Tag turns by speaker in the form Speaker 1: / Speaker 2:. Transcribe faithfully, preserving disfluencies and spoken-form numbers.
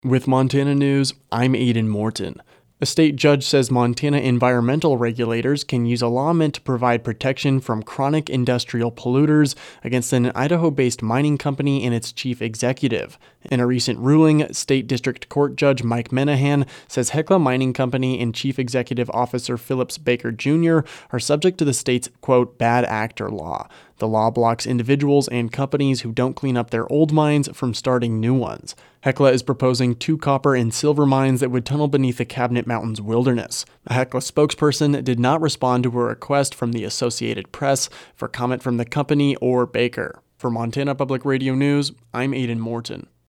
Speaker 1: With Montana News, I'm Aidan Morton. A state judge says Montana environmental regulators can use a law meant to provide protection from chronic industrial polluters against an Idaho-based mining company and its chief executive. In a recent ruling, State District Court Judge Mike Menahan says Hecla Mining Company and Chief Executive Officer Phillips Baker Junior are subject to the state's, quote, bad actor law. The law blocks individuals and companies who don't clean up their old mines from starting new ones. Hecla is proposing two copper and silver mines that would tunnel beneath the Cabinet Mountains wilderness. A Hecla spokesperson did not respond to a request from the Associated Press for comment from the company or Baker. For Montana Public Radio News, I'm Aidan Morton.